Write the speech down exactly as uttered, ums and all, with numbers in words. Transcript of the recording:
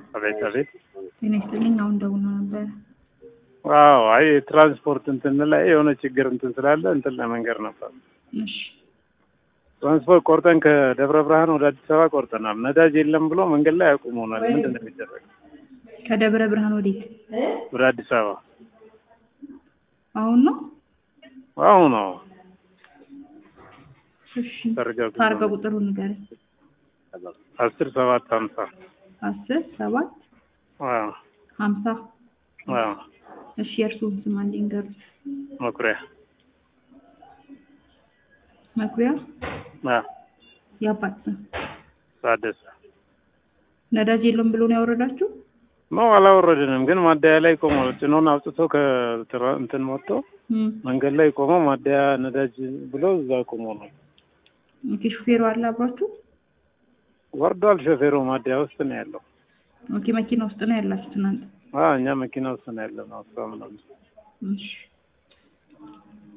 አቤት አቤት እኔ ስለኝ አሁን ደውሎ ነበር። ዋው አይ ትራንስፖርት እንትን ላይ የሆነ ችግር እንትን ስላለ እንትን ለመንገር ነበር። እሺ ትራንስፖርት ቆርጠን ከደብረ ብርሃን ወደ አዲስ አበባ ቆርጠናል። ነዳጅ የለም ብሎ መንገድ ላይ አቁሞናል። ምንድን ነው የሚደረገው? ከደብረ ብርሃን ወዴት? ወደ አዲስ አበባ አሁን ነው አሁን ነው። እሺ ታርጋ ቁጥሩን ንገረኝ። አስር ሰባት ሀምሳ አስር ሰባት አዎ ሀምሳ አዎ እሺ የእርሱን ስም አንዴ ንገሩኝ። መኩሪያ መኩሪያ አዎ ያባት ስም ታደሰ። ነዳጅ የለም ብሎ ነው ያወረዳችሁ? ነው አላወረድንም፣ ግን ማደያ ላይ ቆሞ ጭኖን አውጥቶ ከእንትን ወጥቶ መንገድ ላይ ቆሞ ማደያ ነዳጅ ብሎ እዛ ቆሞ ነው። ኦኬ ሹፌሩ አለ አብራችሁ? ወርዷል። ሹፌሩ ማደያ ውስጥ ነው ያለው። ኦኬ መኪና ውስጥ ነው ያላችሁት እናንተ? አዎ እኛ መኪና ውስጥ ነው ያለነው። አስራ ምናምን እሺ